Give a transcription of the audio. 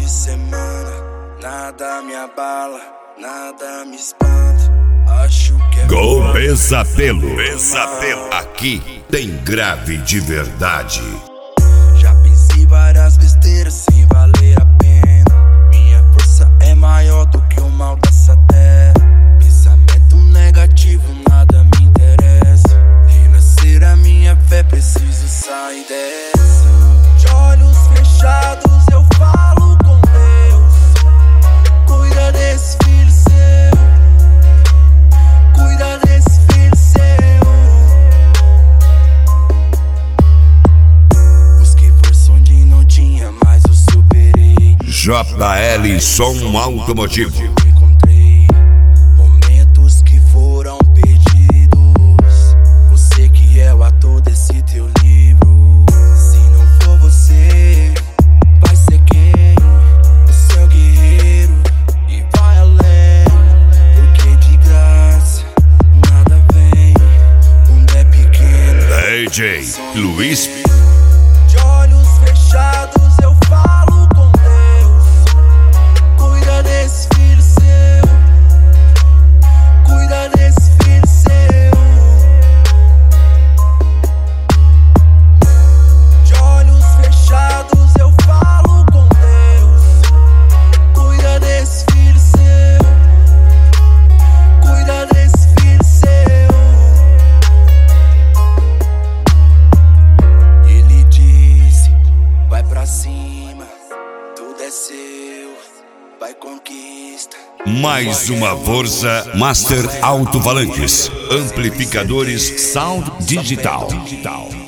de semana, nada me abala, nada me espanta. Acho que é Gol Pesadelo. Aqui tem grave de verdade. já pensei várias besteiras sem valer a pena. Minha força é maior do que o mal dessa terra. Pensamento negativo, nada me interessa. Renascer a minha fé, preciso sair dessa. De olhos fechados eu falo com Deus. Cuida desse filho seu. Cuida desse filho seu. Busquei força onde não tinha, mas eu superei. JL Som Automotivo. Encontrei momentos que foram perdidos. Você que é o ator desse teu livro. Se não for você, vai ser quem? Você é o guerreiro e vai além. Porque de graça nada vem. O mundo é pequeno. DJ Luiz. De olhos fechados eu falo com Deus. Cuida desse filho seu. Cuida desse filho seu. De olhos fechados eu falo com Deus. Cuida desse filho seu. Cuida desse filho seu. Ele disse, vai pra cima, tudo é seu, vai conquista. Mais uma força Master Alto-Falantes. Amplificadores Sound Digital.